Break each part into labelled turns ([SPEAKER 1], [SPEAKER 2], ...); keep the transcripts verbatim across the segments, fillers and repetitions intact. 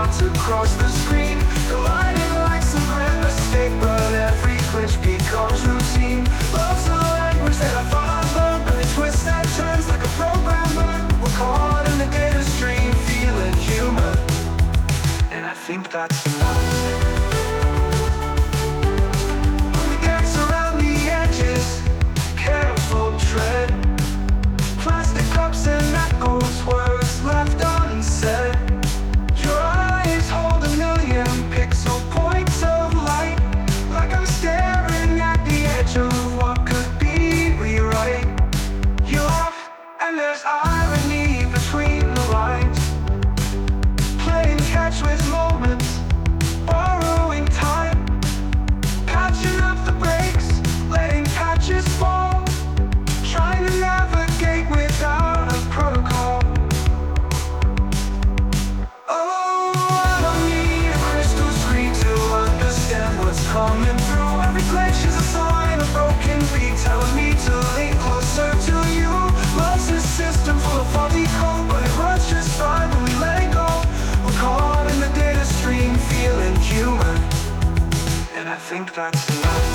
[SPEAKER 1] dots across the screen, colliding like some grand mistake, but every glitch becomes routine. Love's a language that I thought I'd learn, but it twists and turns like a programmer. We're caught in the data stream, feeling human, and I think that's enough. And there's irony between the lines, playing catch with moments, borrowing time, patching up the breaks, letting patches fall, trying to navigate without a protocol. Oh, I don't need a crystal screen to understand what's coming through. Every glitch is a sign, a broken beat telling me to lean closer to you. Love's a system full of faulty code, but it runs just fine when we let it go. We're caught in the data stream, feeling human, and I think that's enough.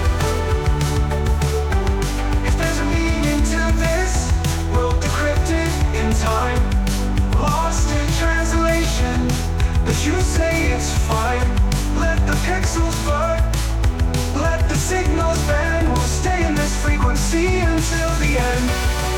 [SPEAKER 1] If there's a meaning to this, we'll decrypt it in time. Lost in translation, but you say it's fine. Let the pixels blur, let the signals bend. We'll stay in this frequency until the end.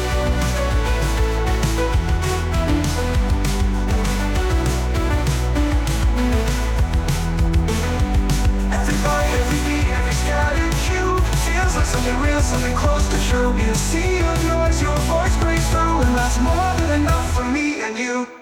[SPEAKER 1] Something real, something close to true. You see your noise, your voice breaks through, and that's more than enough for me and you.